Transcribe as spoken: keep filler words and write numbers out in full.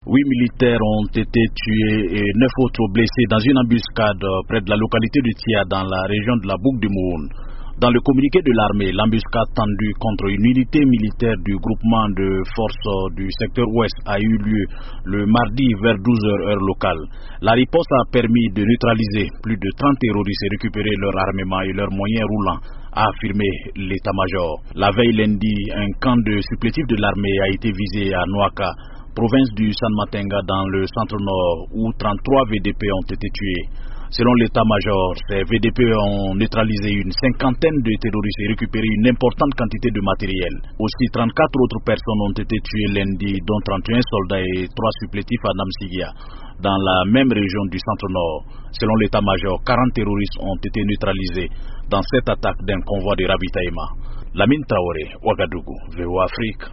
Huit militaires ont été tués et neuf autres blessés dans une embuscade près de la localité de Tia dans la région de la Boucle du Moun. Dans le communiqué de l'armée, l'embuscade tendue contre une unité militaire du groupement de forces du secteur ouest a eu lieu le mardi vers douze heures heure locale. La riposte a permis de neutraliser plus de trente terroristes et récupérer leur armement et leurs moyens roulants, a affirmé l'état-major. La veille lundi, un camp de supplétifs de l'armée a été visé à Noaka, province du San Matenga dans le centre-nord, où trente-trois V D P ont été tués. Selon l'état-major, ces V D P ont neutralisé une cinquantaine de terroristes et récupéré une importante quantité de matériel. Aussi, trente-quatre autres personnes ont été tuées lundi, dont trente et un soldats et trois supplétifs à Namsigia, dans la même région du centre-nord. Selon l'état-major, quarante terroristes ont été neutralisés dans cette attaque d'un convoi de ravitaillement. Lamine Traoré, Ouagadougou, V O A Afrique.